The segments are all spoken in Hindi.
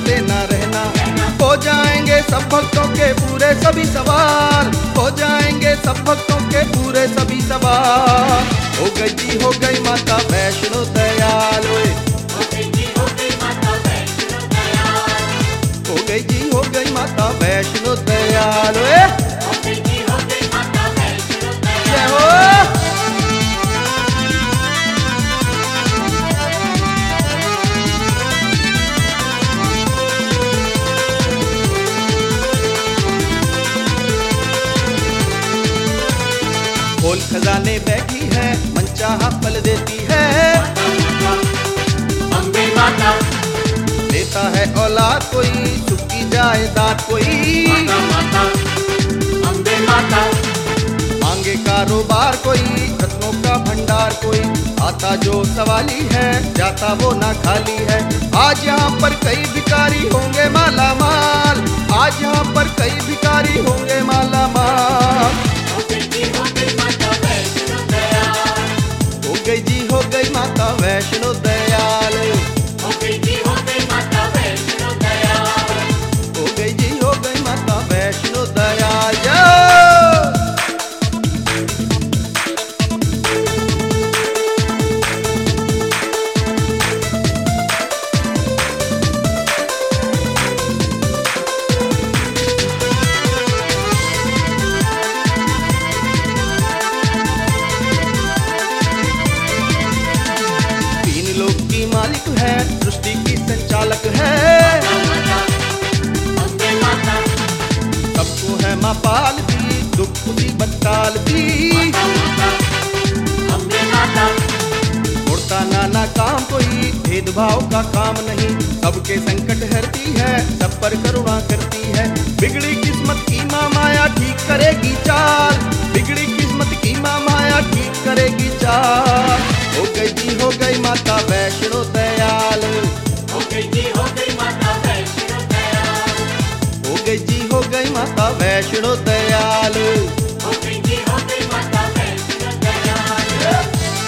सोचते ना रहना। हो जाएंगे सब भक्तों के पूरे सभी सवाल, हो जाएंगे सब भक्तों के पूरे सभी सवाल। हो गई जी हो गई माता वैष्णो दयाल, हो गई जी हो गई माता वैष्णो दयाल, हो गई जी हो गई माता वैष्णो दयाल। हो गई जी हो गई माता वैष्णो जय दयाल। हो। खोल खजाने बैठी है, मनचाहा फल देती है। अम्बे माता, देता है औलाद कोई, सुख की जायदाद कोई। माता माता, अम्बे माता, मांगे कारोबार कोई, रत्नों का भंडार कोई। आता जो सवाली है, जाता वो ना खाली है। आज यहाँ पर कई भिखारी होंगे माला माल, आज यहाँ पर कई भिखारी होंगे माला माल। हो गई जी हो गई माता वैष्णो दयाल, हो गई जी हो गई माता वैष्णो दयाल, हो गई जी हो गई माता वैष्णो दयाल। हो गई जी हो गई माता वैष्णो दयाल। जय। तीन लोक की मालिक है, सृष्टि की संचालक है। अम्बे माता, सबको है माँ पालती, दुख मुसीबत टालती। माता, अम्बे माता, उड़ता नाना काम कोई, भेदभाव का काम नहीं। सबके संकट हरती है, सब पर करुणा करती है। बिगड़ी किस्मत की माँ माया ठीक करेगी चाल, बिगड़ी किस्मत की माँ माया ठीक करेगी चाल। हो गई जी हो गई माता वैष्णो दयाल, हो गई जी हो गई माता वैष्णो दयाल, हो गई जी हो गई माता वैष्णो दयाल। हो गई जी हो गई माता वैष्णो दयाल।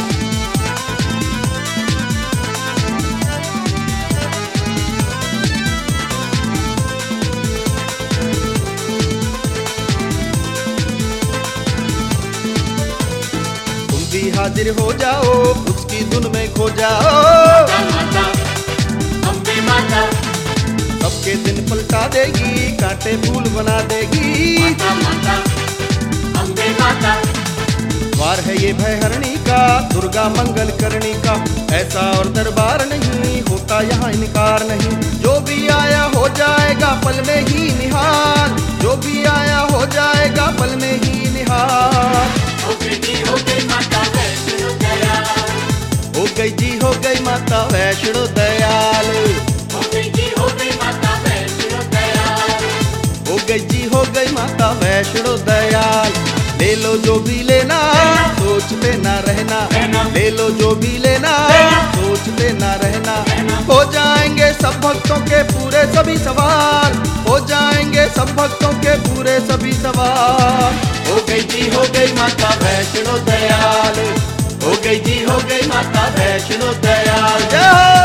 तुम भी हाजिर हो जाओ, उसकी धुन में खो जाओ। माता, अम्बे माता, सबके दिन पलटा देगी, कांटे फूल बना देगी। माता माता, अम्बे माता, द्वार है ये भयहरणी का, दुर्गा मंगल करणी का। ऐसा और दरबार नहीं, होता यहाँ इनकार नहीं। जो भी आया हो जाएगा पल में ही निहाल, जो भी आया हो जाएगा पल में ही निहाल। हो गई जी हो गई माता वैष्णो दयाल, हो गई जी हो गई माता वैष्णो दयाल, हो गई जी हो गई माता वैष्णो दयाल। हो गई जी हो गई माता वैष्णो दयाल। ले लो जो भी लेना, सोचते ना रहना। ले लो जो भी लेना, सोचते ना रहना। हो जाएंगे सब भक्तों के पूरे सभी सवाल, हो जाएंगे सब भक्तों के पूरे सभी सवाल। हो गई जी हो गई माता वैष्णो दयाल, हो गई जी हो गई माता वैष्णो दयाल। जय हो।